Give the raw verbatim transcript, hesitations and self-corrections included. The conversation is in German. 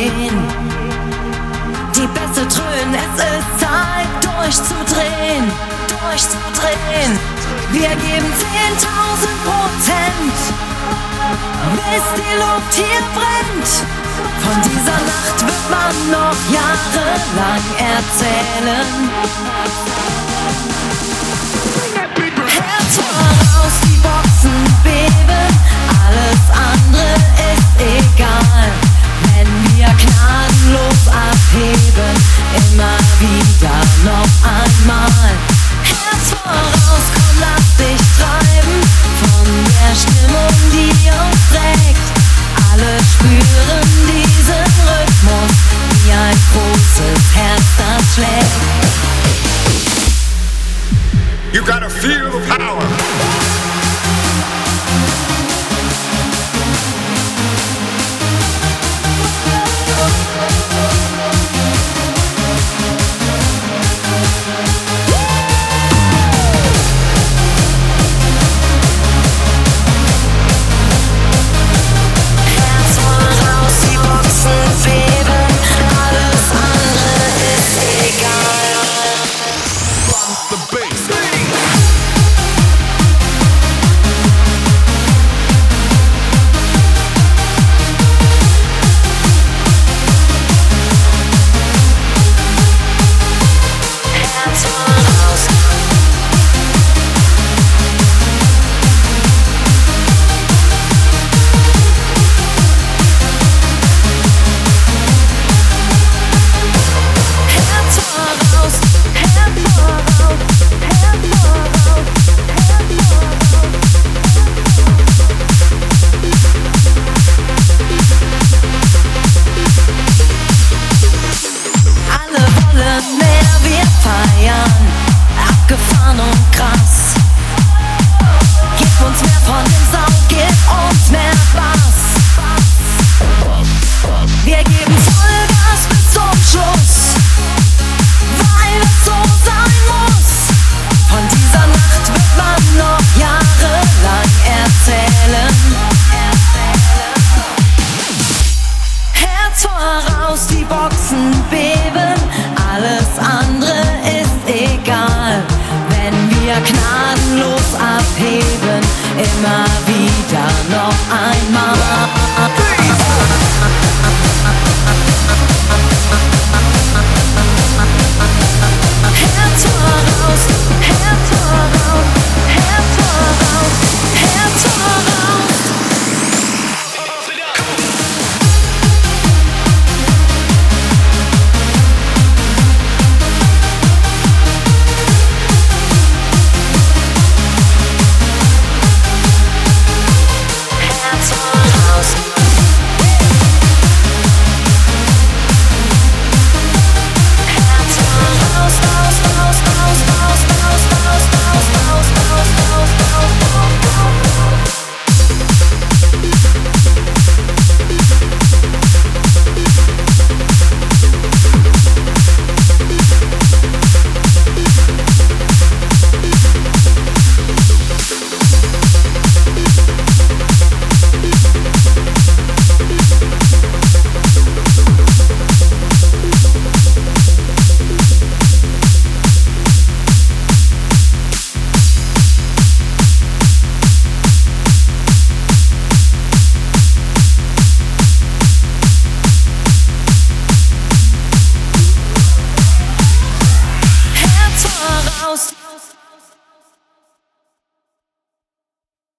gehen. Die Bässe dröhnen, es ist Zeit durchzudrehen, durchzudrehen. Wir geben zehntausend Prozent, bis die Luft hier brennt. Von dieser Nacht wird man noch jahrelang erzählen. Herz voraus, die Boxen beben, alles andere ist egal. Wenn wir gnadenlos abheben, immer wieder noch einmal. Herz voraus, komm, lass dich treiben von der Stimmung, die uns trägt. Alle spüren diesen Rhythmus, wie ein großes Herz, das schlägt. You gotta feel the power. Abgefahren und krass. Gib uns mehr von dem Sound, gib uns mehr Bass. Wir geben Vollgas bis zum Schluss, weil es so sein muss. Von dieser Nacht wird man noch jahrelang erzählen. Herz voraus, die Boxen beben, alles andere ist egal. Wenn wir gnadenlos abheben, immer